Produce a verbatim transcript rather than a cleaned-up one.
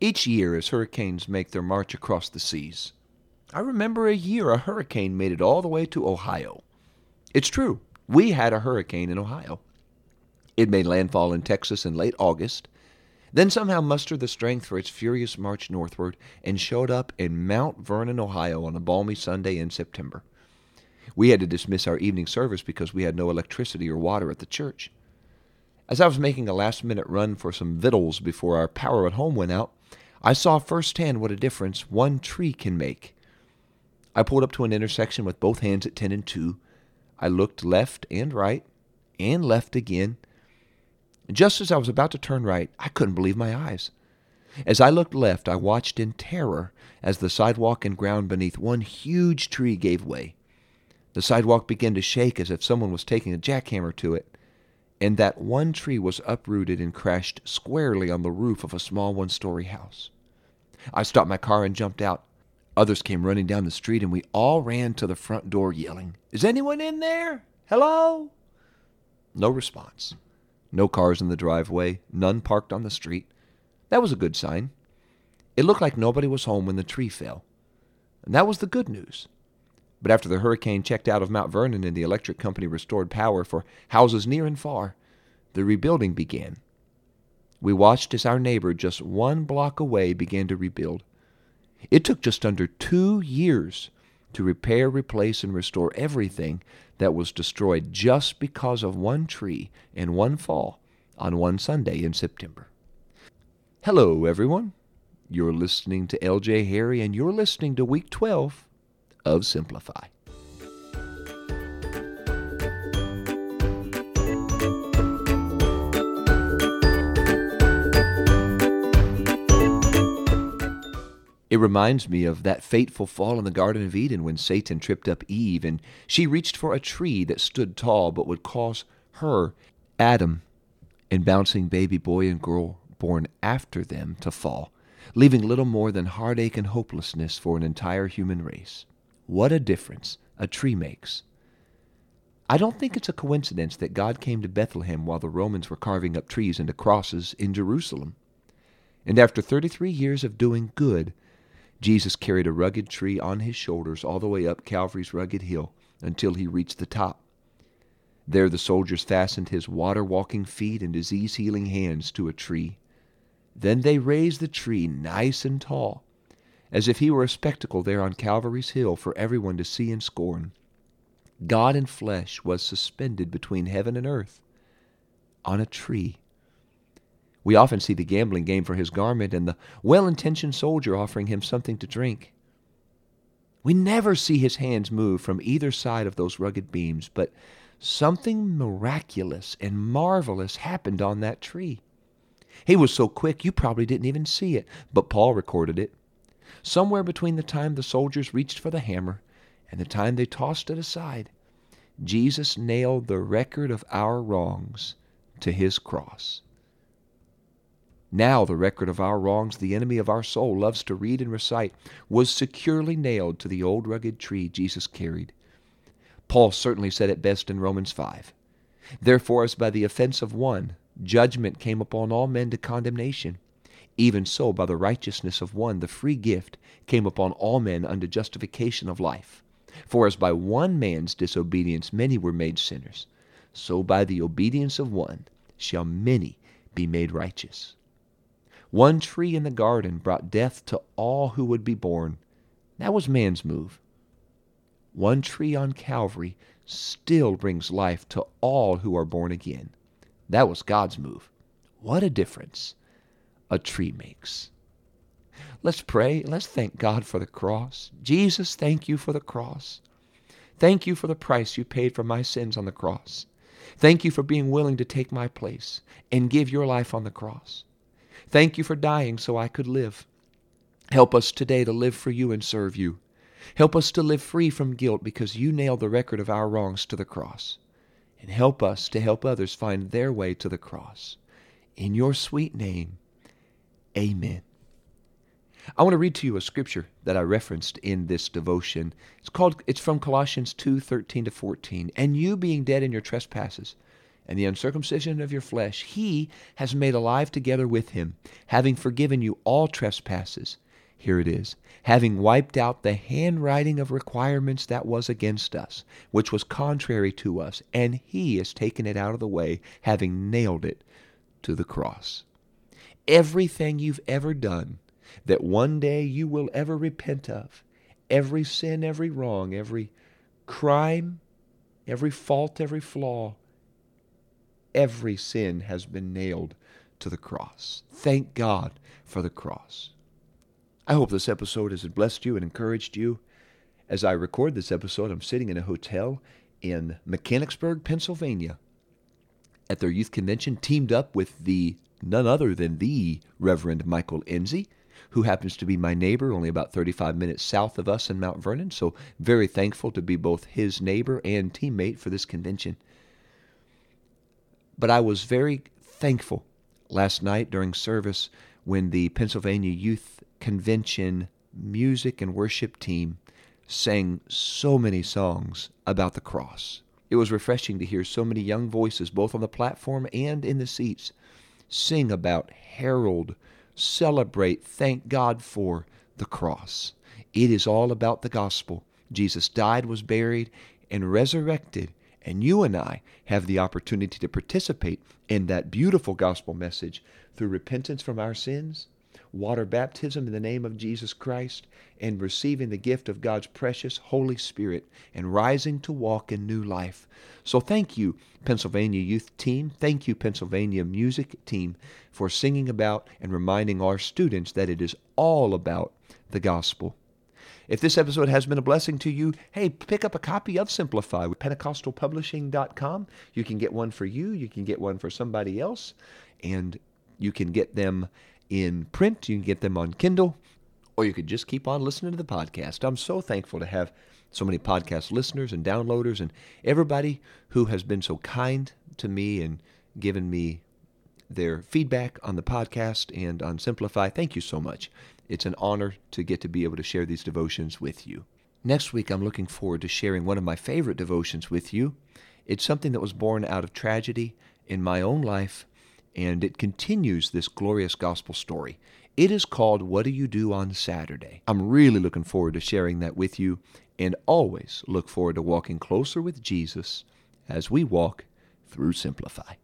Each year, as hurricanes make their march across the seas, I remember a year a hurricane made it all the way to Ohio. It's true, we had a hurricane in Ohio. It made landfall in Texas in late August, then somehow mustered the strength for its furious march northward and showed up in Mount Vernon, Ohio on a balmy Sunday in September. We had to dismiss our evening service because we had no electricity or water at the church. As I was making a last-minute run for some victuals before our power at home went out, I saw firsthand what a difference one tree can make. I pulled up to an intersection with both hands at ten and two. I looked left and right, and left again. Just as I was about to turn right, I couldn't believe my eyes. As I looked left, I watched in terror as the sidewalk and ground beneath one huge tree gave way. The sidewalk began to shake as if someone was taking a jackhammer to it, and that one tree was uprooted and crashed squarely on the roof of a small one-story house. I stopped my car and jumped out. Others came running down the street, and we all ran to the front door yelling, "Is anyone in there? Hello?" No response. No cars in the driveway, none parked on the street. That was a good sign. It looked like nobody was home when the tree fell. And that was the good news. But after the hurricane checked out of Mount Vernon and the electric company restored power for houses near and far, the rebuilding began. We watched as our neighbor just one block away began to rebuild. It took just under two years to repair, replace, and restore everything that was destroyed just because of one tree and one fall on one Sunday in September. Hello, everyone. You're listening to L J Harry, and you're listening to Week twelve of Simplify. It reminds me of that fateful fall in the Garden of Eden when Satan tripped up Eve and she reached for a tree that stood tall but would cause her, Adam, and bouncing baby boy and girl born after them to fall, leaving little more than heartache and hopelessness for an entire human race. What a difference a tree makes. I don't think it's a coincidence that God came to Bethlehem while the Romans were carving up trees into crosses in Jerusalem. And after thirty-three years of doing good, Jesus carried a rugged tree on his shoulders all the way up Calvary's rugged hill until he reached the top. There the soldiers fastened his water-walking feet and disease-healing hands to a tree. Then they raised the tree nice and tall, as if he were a spectacle there on Calvary's hill for everyone to see and scorn. God in flesh was suspended between heaven and earth on a tree. We often see the gambling game for his garment and the well-intentioned soldier offering him something to drink. We never see his hands move from either side of those rugged beams, but something miraculous and marvelous happened on that tree. He was so quick you probably didn't even see it, but Paul recorded it. Somewhere between the time the soldiers reached for the hammer and the time they tossed it aside, Jesus nailed the record of our wrongs to his cross. Now the record of our wrongs, the enemy of our soul loves to read and recite, was securely nailed to the old rugged tree Jesus carried. Paul certainly said it best in Romans five. Therefore, as by the offense of one, judgment came upon all men to condemnation, even so by the righteousness of one, the free gift came upon all men unto justification of life. For as by one man's disobedience many were made sinners, so by the obedience of one shall many be made righteous. One tree in the garden brought death to all who would be born. That was man's move. One tree on Calvary still brings life to all who are born again. That was God's move. What a difference a tree makes. Let's pray. Let's thank God for the cross. Jesus, thank you for the cross. Thank you for the price you paid for my sins on the cross. Thank you for being willing to take my place and give your life on the cross. Thank you for dying so I could live. Help us today to live for you and serve you. Help us to live free from guilt because you nailed the record of our wrongs to the cross. And help us to help others find their way to the cross. In your sweet name, amen. I want to read to you a scripture that I referenced in this devotion. It's called. It's from Colossians two, thirteen to fourteen. And you being dead in your trespasses and the uncircumcision of your flesh, he has made alive together with him, having forgiven you all trespasses. Here it is. Having wiped out the handwriting of requirements that was against us, which was contrary to us, and he has taken it out of the way, having nailed it to the cross. Everything you've ever done that one day you will ever repent of, every sin, every wrong, every crime, every fault, every flaw, every sin has been nailed to the cross. Thank God for the cross. I hope this episode has blessed you and encouraged you. As I record this episode, I'm sitting in a hotel in Mechanicsburg, Pennsylvania, at their youth convention, teamed up with the none other than the Reverend Michael Enzi, who happens to be my neighbor, only about thirty-five minutes south of us in Mount Vernon. So very thankful to be both his neighbor and teammate for this convention. But I was very thankful last night during service when the Pennsylvania Youth Convention music and worship team sang so many songs about the cross. It was refreshing to hear so many young voices, both on the platform and in the seats, sing about, herald, celebrate, thank God for the cross. It is all about the gospel. Jesus died, was buried, and resurrected. And you and I have the opportunity to participate in that beautiful gospel message through repentance from our sins, water baptism in the name of Jesus Christ, and receiving the gift of God's precious Holy Spirit and rising to walk in new life. So thank you, Pennsylvania Youth Team. Thank you, Pennsylvania Music Team, for singing about and reminding our students that it is all about the gospel. If this episode has been a blessing to you, hey, pick up a copy of Simplify with Pentecostal Publishing dot com. You can get one for you. You can get one for somebody else. And you can get them in print. You can get them on Kindle. Or you could just keep on listening to the podcast. I'm so thankful to have so many podcast listeners and downloaders and everybody who has been so kind to me and given me their feedback on the podcast and on Simplify. Thank you so much. It's an honor to get to be able to share these devotions with you. Next week, I'm looking forward to sharing one of my favorite devotions with you. It's something that was born out of tragedy in my own life, and it continues this glorious gospel story. It is called, What Do You Do on Saturday? I'm really looking forward to sharing that with you, and always look forward to walking closer with Jesus as we walk through Simplify.